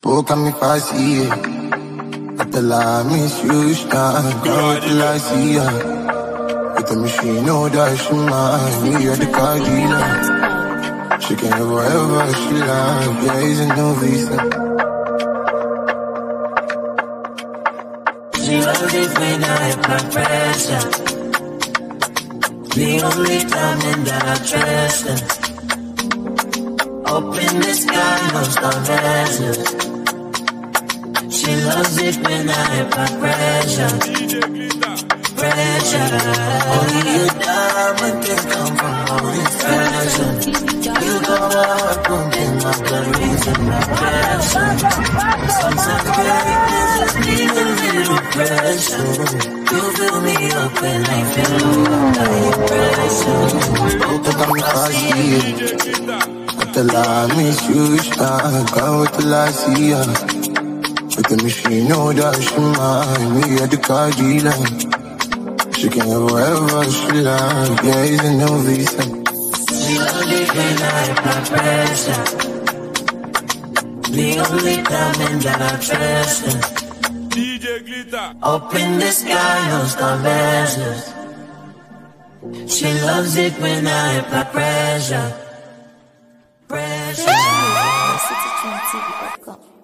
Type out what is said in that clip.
Poca mi fácil, hasta la misustan, girl till I see her. With the machine, know that she mine, me at the car dealer. She can have whatever she like, yeah, it's a new visa. She loves it when I apply pressure. The only time that I trust her. Open the sky, no storm measures. She loves it when I apply pressure. Pressure. Only a diamond can come from all this pressure. You go out, pumping my blood, raising my pressure. Sometimes greatness just needs a little pressure. You fill me up when I feel low, like pressure. Poca mi fácil, hasta la misustan, girl till I see her. With the machine, know that she mine, me at the car dealer. She can have whatever she like, yeah, it's a new visa. She loves it when I apply pressure. The only diamond that I treasure. DJ Glitter. Open the sky, no storm measures. She loves it when I apply pressure. Pressure. City TV.com.